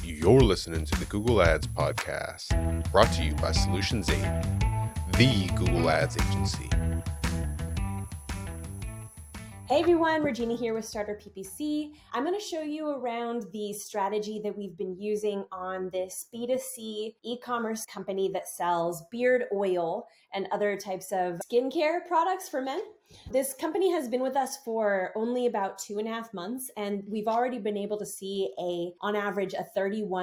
You're listening to the Google Ads Podcast, brought to you by Solutions 8, the Google Ads agency. Hey everyone, Regina here with Starter PPC. I'm going to show you around the strategy that we've been using on this B2C e-commerce company that sells beard oil and other types of skincare products for men. This company has been with us for only about 2.5 months, and we've already been able to see on average, a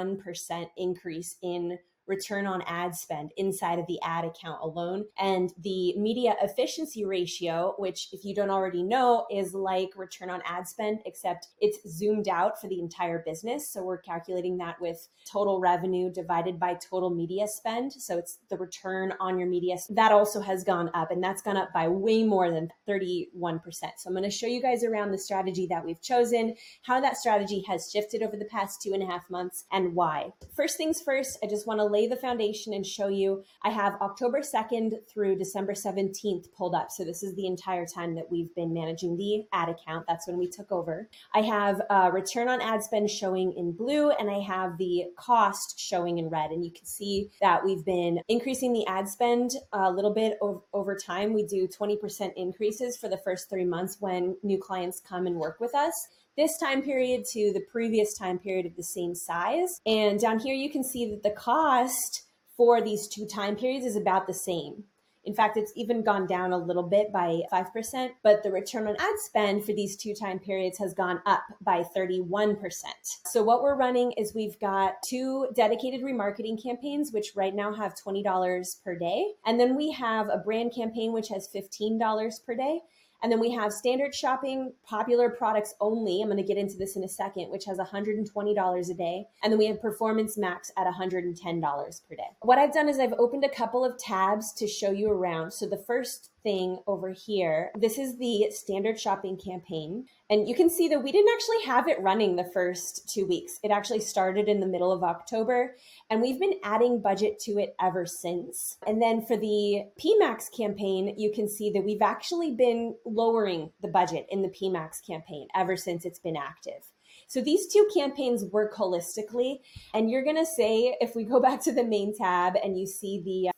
31% increase in return on ad spend inside of the ad account alone. And the media efficiency ratio, which if you don't already know, is like return on ad spend, except it's zoomed out for the entire business. So we're calculating that with total revenue divided by total media spend. So it's the return on your media. That also has gone up, and that's gone up by way more than 31%. So I'm going to show you guys around the strategy that we've chosen, how that strategy has shifted over the past 2.5 months, and why. First things first, I just want to lay the foundation and show you. I have October 2nd through December 17th pulled up. So this is the entire time that we've been managing the ad account. That's when we took over. I have return on ad spend showing in blue, and I have the cost showing in red. And you can see that we've been increasing the ad spend a little bit over time. We do 20% increases for the first 3 months when new clients come and work with us. This time period to the previous time period of the same size. And down here, you can see that the cost for these two time periods is about the same. In fact, it's even gone down a little bit by 5%, but the return on ad spend for these two time periods has gone up by 31%. So what we're running is we've got 2 dedicated remarketing campaigns, which right now have $20 per day. And then we have a brand campaign, which has $15 per day. And then we have standard shopping, popular products only. I'm going to get into this in a second, which has $120 a day. And then we have Performance Max at $110 per day. What I've done is I've opened a couple of tabs to show you around. So the first thing over here, this is the standard shopping campaign. And you can see that we didn't actually have it running the first 2 weeks. It actually started in the middle of October, and we've been adding budget to it ever since. And then for the PMax campaign, you can see that we've actually been lowering the budget in the PMax campaign ever since it's been active. So these 2 campaigns work holistically. And you're going to say, if we go back to the main tab and you see the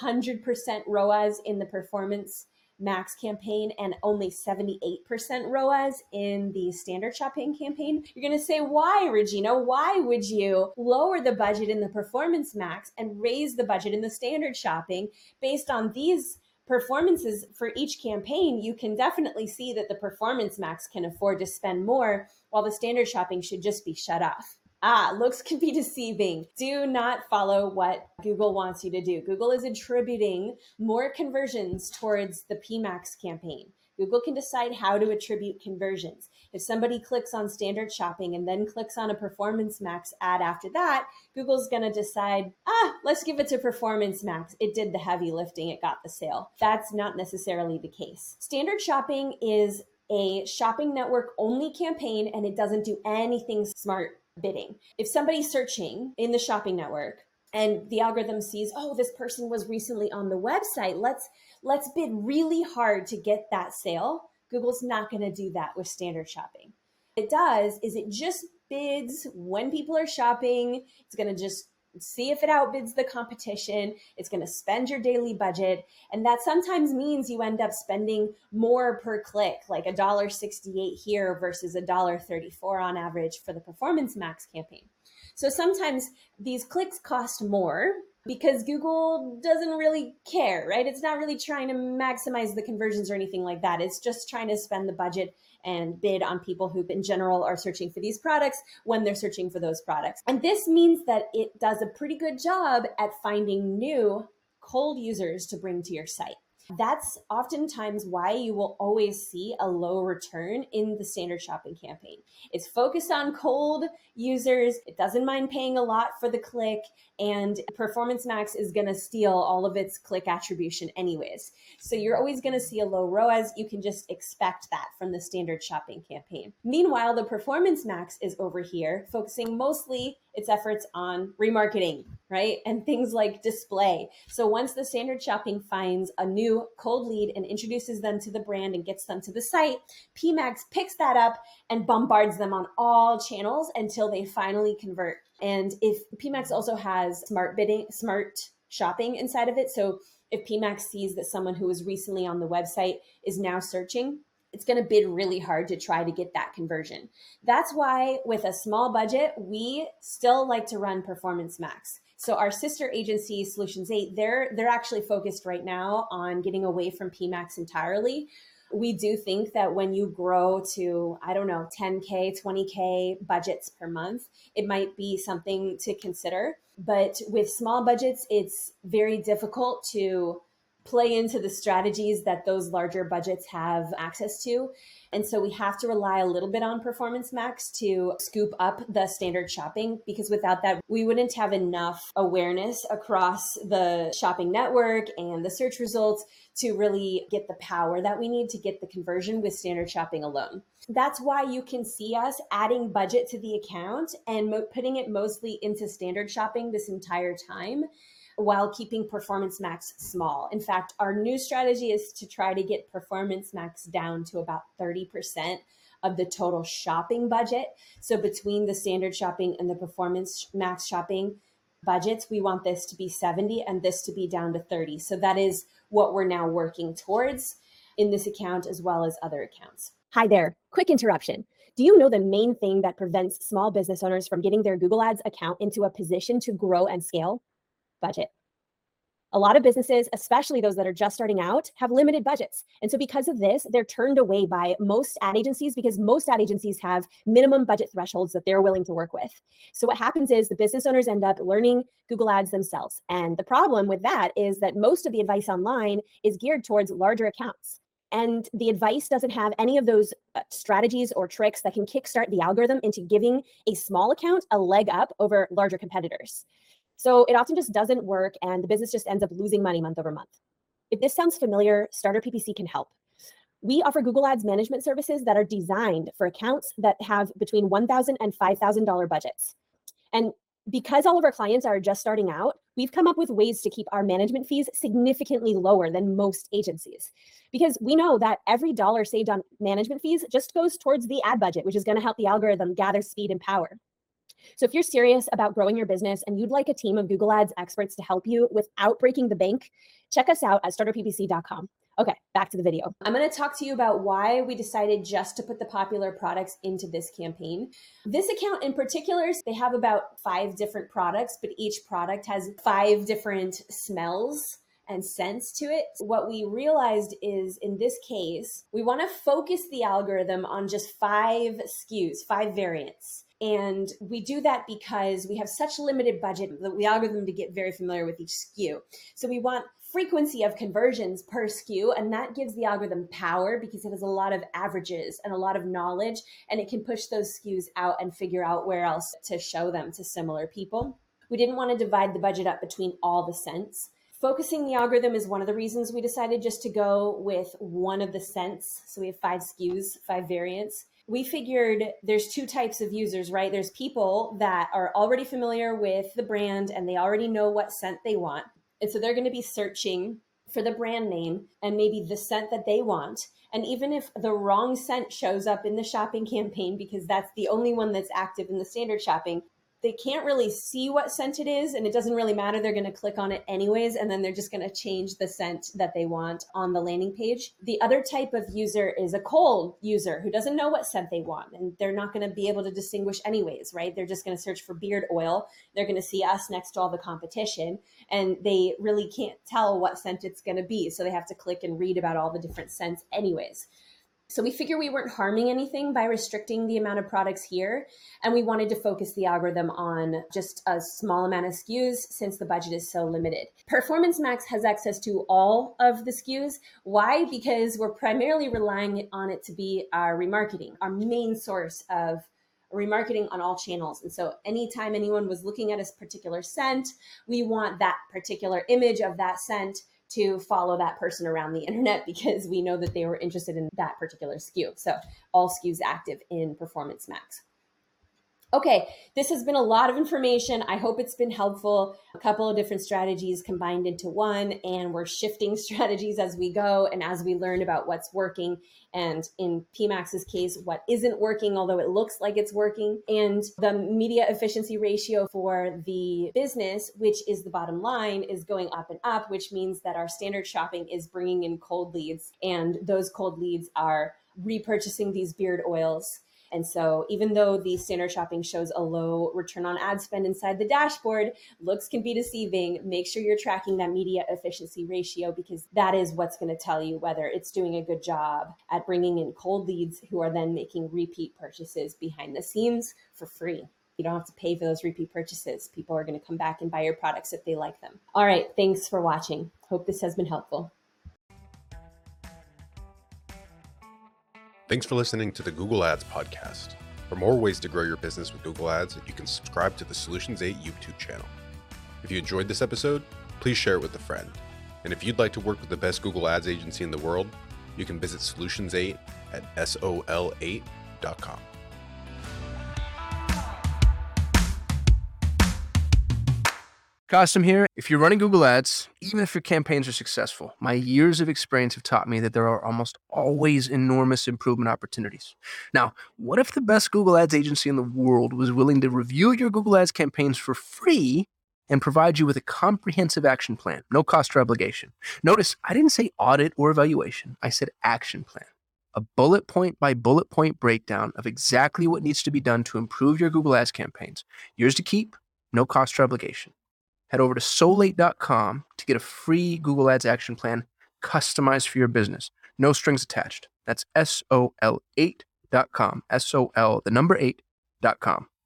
400% ROAS in the Performance Max campaign and only 78% ROAS in the standard shopping campaign, you're going to say, why, Regina? Why would you lower the budget in the Performance Max and raise the budget in the standard shopping based on these performances for each campaign? You can definitely see that the Performance Max can afford to spend more, while the standard shopping should just be shut off. Looks can be deceiving. Do not follow what Google wants you to do. Google is attributing more conversions towards the PMax campaign. Google can decide how to attribute conversions. If somebody clicks on standard shopping and then clicks on a Performance Max ad after that, Google's going to decide, let's give it to Performance Max. It did the heavy lifting. It got the sale. That's not necessarily the case. Standard shopping is a shopping network only campaign, and it doesn't do anything smart bidding. If somebody's searching in the shopping network and the algorithm sees, this person was recently on the website, let's bid really hard to get that sale. Google's not going to do that with standard shopping. What it does is it just bids when people are shopping. It's going to just see if it outbids the competition. It's going to spend your daily budget. And that sometimes means you end up spending more per click, like $1.68 here versus $1.34 on average for the Performance Max campaign. So sometimes these clicks cost more because Google doesn't really care, right? It's not really trying to maximize the conversions or anything like that. It's just trying to spend the budget and bid on people who in general are searching for these products when they're searching for those products. And this means that it does a pretty good job at finding new cold users to bring to your site. That's oftentimes why you will always see a low return in the standard shopping campaign. It's focused on cold users. It doesn't mind paying a lot for the click, and Performance Max is going to steal all of its click attribution anyways. So you're always going to see a low ROAS. You can just expect that from the standard shopping campaign. Meanwhile, the Performance Max is over here focusing mostly its efforts on remarketing. right? And things like display. So once the standard shopping finds a new cold lead and introduces them to the brand and gets them to the site, PMax picks that up and bombards them on all channels until they finally convert. And if PMax also has smart bidding, smart shopping inside of it. So if PMax sees that someone who was recently on the website is now searching, it's going to bid really hard to try to get that conversion. That's why with a small budget, we still like to run Performance Max. So our sister agency, Solutions 8, they're actually focused right now on getting away from PMax entirely. We do think that when you grow to, I don't know, 10K, 20K budgets per month, it might be something to consider. But with small budgets, it's very difficult to play into the strategies that those larger budgets have access to. And so we have to rely a little bit on Performance Max to scoop up the standard shopping, because without that, we wouldn't have enough awareness across the shopping network and the search results to really get the power that we need to get the conversion with standard shopping alone. That's why you can see us adding budget to the account and putting it mostly into standard shopping this entire time, while keeping Performance Max small. In fact, our new strategy is to try to get Performance Max down to about 30% of the total shopping budget. So between the standard shopping and the Performance Max shopping budgets, we want this to be 70 and this to be down to 30. So that is what we're now working towards in this account as well as other accounts. Hi there, quick interruption. Do you know the main thing that prevents small business owners from getting their Google Ads account into a position to grow and scale? Budget. A lot of businesses, especially those that are just starting out, have limited budgets. And so because of this, they're turned away by most ad agencies, because most ad agencies have minimum budget thresholds that they're willing to work with. So what happens is the business owners end up learning Google Ads themselves. And the problem with that is that most of the advice online is geared towards larger accounts. And the advice doesn't have any of those strategies or tricks that can kickstart the algorithm into giving a small account a leg up over larger competitors. So it often just doesn't work, and the business just ends up losing money month over month. If this sounds familiar, Starter PPC can help. We offer Google Ads management services that are designed for accounts that have between $1,000 and $5,000 budgets. And because all of our clients are just starting out, we've come up with ways to keep our management fees significantly lower than most agencies. Because we know that every dollar saved on management fees just goes towards the ad budget, which is going to help the algorithm gather speed and power. So if you're serious about growing your business and you'd like a team of Google Ads experts to help you without breaking the bank, check us out at starterppc.com. Okay, back to the video. I'm going to talk to you about why we decided just to put the popular products into this campaign. This account in particular, they have about 5 different products, but each product has 5 different smells and scents to it. What we realized is in this case, we want to focus the algorithm on just 5 SKUs, 5 variants. And we do that because we have such limited budget that the algorithm to get very familiar with each SKU. So we want frequency of conversions per SKU, and that gives the algorithm power because it has a lot of averages and a lot of knowledge, and it can push those SKUs out and figure out where else to show them to similar people. We didn't want to divide the budget up between all the scents. Focusing the algorithm is one of the reasons we decided just to go with one of the scents. So we have 5 SKUs, 5 variants. We figured there's 2 types of users, right? There's people that are already familiar with the brand and they already know what scent they want. And so they're going to be searching for the brand name and maybe the scent that they want. And even if the wrong scent shows up in the shopping campaign, because that's the only one that's active in the standard shopping, they can't really see what scent it is, and it doesn't really matter. They're going to click on it anyways, and then they're just going to change the scent that they want on the landing page. The other type of user is a cold user who doesn't know what scent they want, and they're not going to be able to distinguish anyways, right? They're just going to search for beard oil. They're going to see us next to all the competition, and they really can't tell what scent it's going to be, so they have to click and read about all the different scents anyways. So we figure we weren't harming anything by restricting the amount of products here. And we wanted to focus the algorithm on just a small amount of SKUs since the budget is so limited. Performance Max has access to all of the SKUs. Why? Because we're primarily relying on it to be our remarketing, our main source of remarketing on all channels. And so anytime anyone was looking at a particular scent, we want that particular image of that scent to follow that person around the internet because we know that they were interested in that particular SKU. So all SKUs active in Performance Max. Okay, this has been a lot of information. I hope it's been helpful. A couple of different strategies combined into one, and we're shifting strategies as we go and as we learn about what's working. And in PMAX's case, what isn't working, although it looks like it's working. And the media efficiency ratio for the business, which is the bottom line, is going up and up, which means that our standard shopping is bringing in cold leads. And those cold leads are repurchasing these beard oils. And so even though the standard shopping shows a low return on ad spend inside the dashboard, looks can be deceiving. Make sure you're tracking that media efficiency ratio, because that is what's going to tell you whether it's doing a good job at bringing in cold leads who are then making repeat purchases behind the scenes for free. You don't have to pay for those repeat purchases. People are going to come back and buy your products if they like them. All right. Thanks for watching. Hope this has been helpful. Thanks for listening to the Google Ads podcast. For more ways to grow your business with Google Ads, you can subscribe to the Solutions 8 YouTube channel. If you enjoyed this episode, please share it with a friend. And if you'd like to work with the best Google Ads agency in the world, you can visit Solutions 8 at sol8.com. Kasim here. If you're running Google Ads, even if your campaigns are successful, my years of experience have taught me that there are almost always enormous improvement opportunities. Now, what if the best Google Ads agency in the world was willing to review your Google Ads campaigns for free and provide you with a comprehensive action plan, no cost or obligation? Notice, I didn't say audit or evaluation. I said action plan. A bullet point by bullet point breakdown of exactly what needs to be done to improve your Google Ads campaigns. Yours to keep, no cost or obligation. Head over to sol8.com to get a free Google Ads action plan customized for your business. No strings attached. That's sol8.com. SOL, the number 8.com.